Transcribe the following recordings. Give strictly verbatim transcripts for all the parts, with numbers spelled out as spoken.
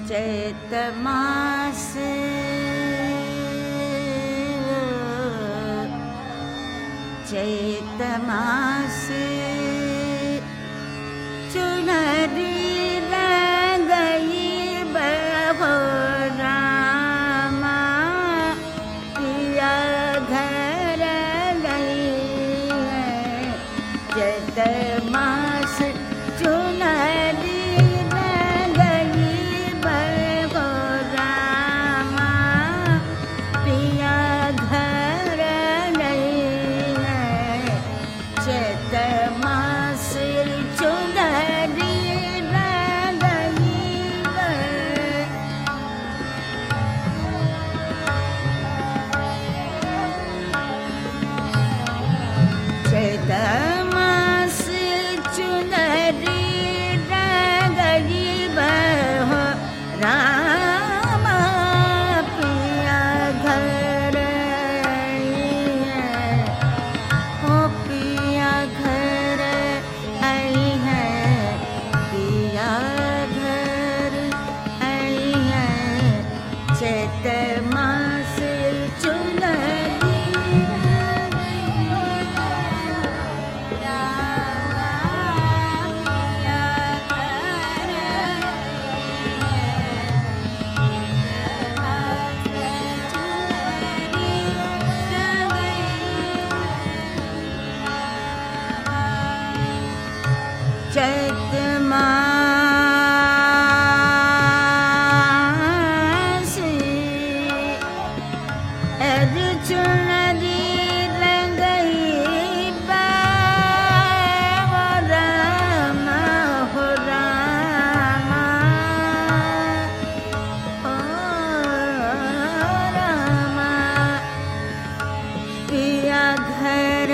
चैत मास चैत मास चुनरी गई बहो रामा पिया घर गई चैत मास चुनरी मास चुनरी गई बहो रामा पिया घर हो पिया घर आई है पिया घर आई है चैत मास चुनरी चैत मास अज चुनरी गई बहो रामा हो रामा हो रामा पिया घर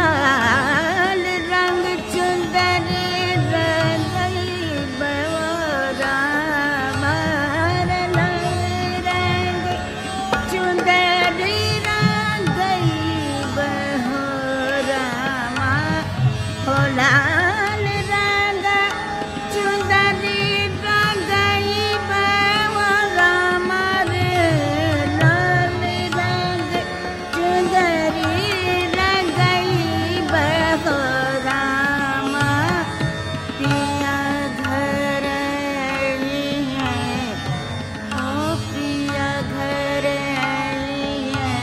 लाल रंग चुंदरी रंगई बहो राम लाल रंग चुंदरी रंगई बहो राम हो लाल रंग चुंदरी रंगई बहो राम रे लाल रंग चुंदरी रंगई बहो राम पिया घर आई है ओ पिया घर आई है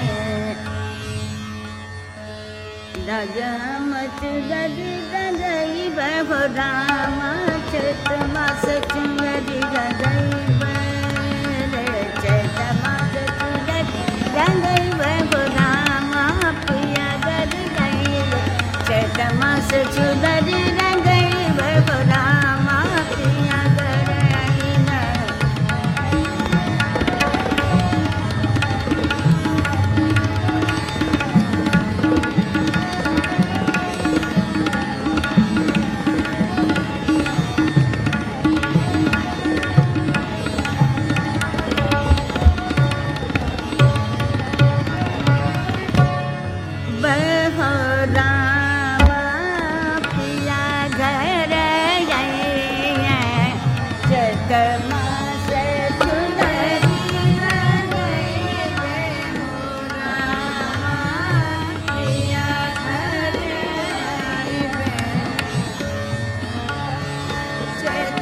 राजमत गदी रंगई बहो राम चैत मास चुंदरी रंगई बरे चैत मास चुंदरी रंगई बहो राम पिया गदी गई चैत मास चुंदरी रंगई बहो राम पिया घर आई है बहो राम पिया घर आई है चैत मास चुंदरी रंगई बहो राम पिया घर आई है चैत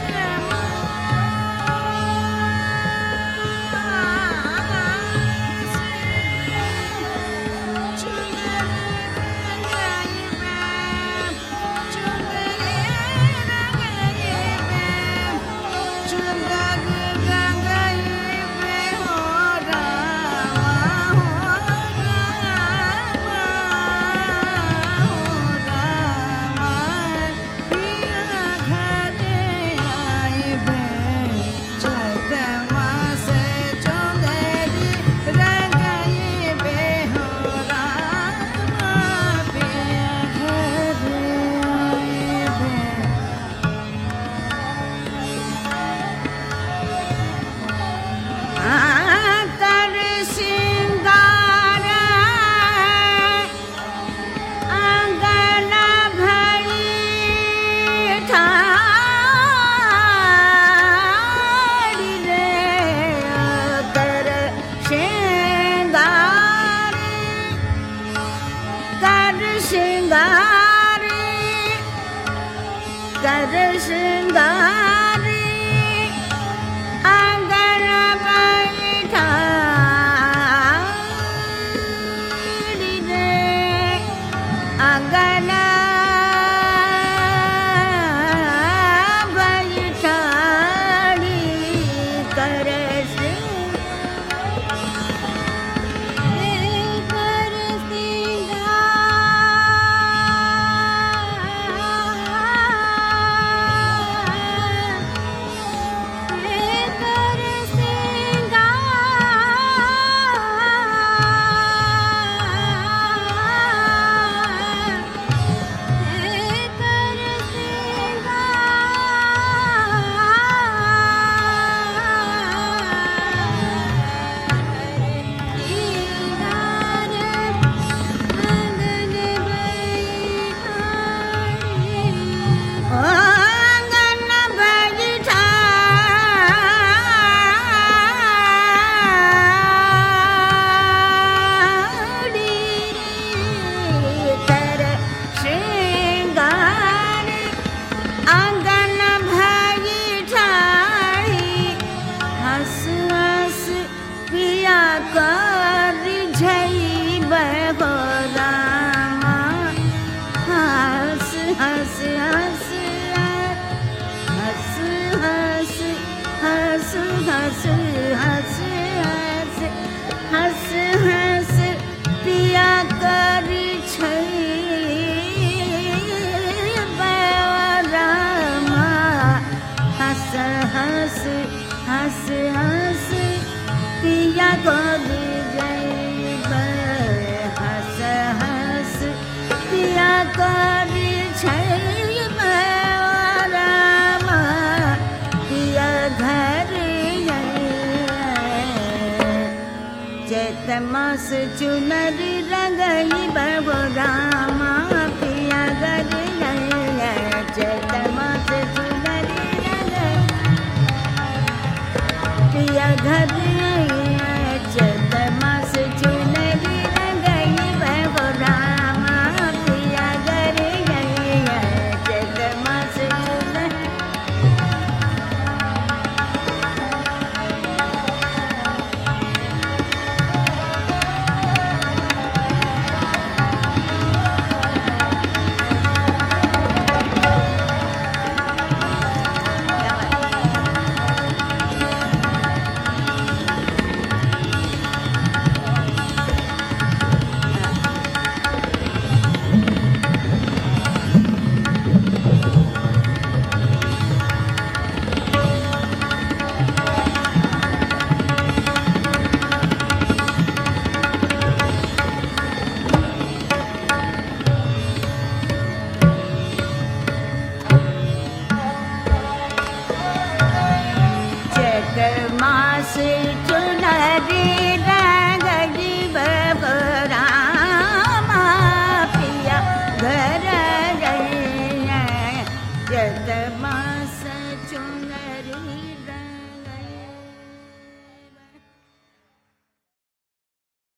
कर सिंगार आंगन भई ठाड़ी रे कर सिंगार कर सिंगार कर सिंगार आंगन बैठा रे आंगन बैठा कर कर मास चुनरी रंगई बबो राम